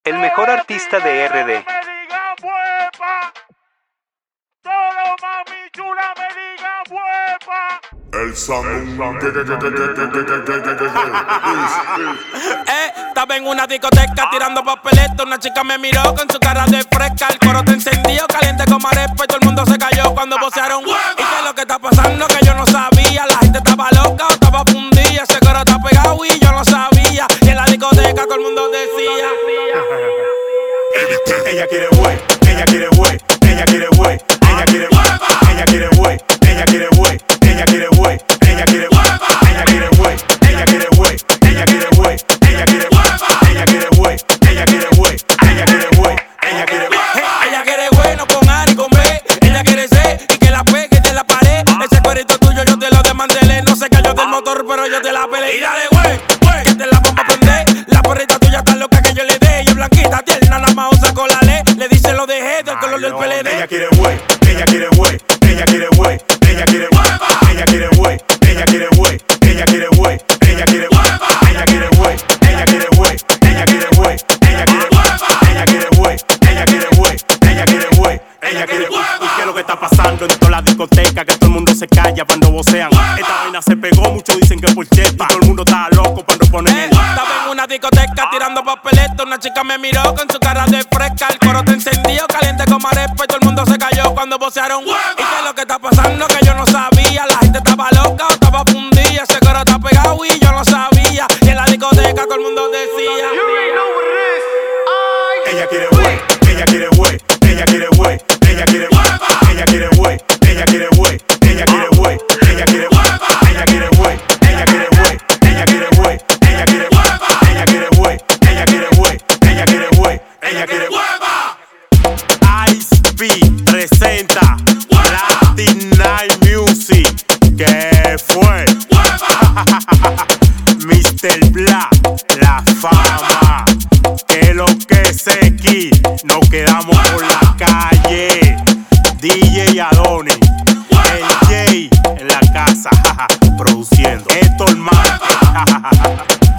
El mejor artista de RD. Todo mami chula me diga huepa. El sound. Estaba en una discoteca tirando papeletas. Una chica me miró con su cara de fresca. El coro te encendió, caliente como arepa. Y todo el mundo se cayó cuando vocearon. ¿Y qué es lo que está pasando? Que yo no sabía. La gente estaba loca o estaba fundida. Ese coro está pegado y yo no sabía. Y en la discoteca todo el mundo decía: Ella quiere güey, ella quiere güey, ella quiere güey, ella quiere güey, ella quiere güey, ella quiere güey, ella quiere güey, ella quiere güey, ella quiere güey, ella quiere güey, ella quiere güey, ella quiere güey, ella quiere güey, ella quiere güey, ella quiere güey, ella quiere güey. Ella quiere bueno con A y con B. Ella quiere C y que la pegue de la pared. Ese cuerito tuyo yo te lo desmantelé. No se cayó del motor, pero yo te la peleé. Y dale, güey, que te la bomba a prender. La porrita tuya está loca que yo le dé. Y es blanquita, tierna, nada más usa con la ley. Le dice lo dejé del color del PLD. Ella quiere güey, ella quiere güey, ella quiere güey, ella quiere güey, ella quiere güey, ella quiere güey, ella quiere güey, ella quiere güey, ella quiere güey, ella quiere güey, ella quiere güey, ella quiere güey, ella quiere güey, ella quiere güey, ella quiere güey, ella quiere güey. ¿Y qué es lo que está pasando en toda la discoteca? Que todo el mundo se calla cuando vocean. Esta vaina se pegó, muchos dicen que por chepa. Todo el mundo está loco cuando ponen el. Estaba en una discoteca tirando papeletas. Una chica me miró con su cara de fresca. El coro te encendió, caliente como arepa. Y todo el mundo se cayó cuando vocearon. ¿Y qué es lo que está pasando? Que yo no sabía. La gente estaba loca o estaba fundida. Ese coro está pegado y yo no sabía. Y en la discoteca todo el mundo decía: Ella quiere güey, ella quiere güey, ella quiere güey, ella quiere güey, ella quiere güey, ella quiere güey, ella quiere güey, ella quiere güey, ella quiere güey, ella quiere güey, ella quiere güey, ella quiere güey, ella quiere güey, ella quiere güey, ella quiere güey, ella quiere güey. Ice P presenta Latin Night Music. ¿Qué fue? Mr. Black, la fama. Que lo que sé aquí, nos quedamos por la calle. DJ Adonis, el Jay en la casa, produciendo. Héctor Marte.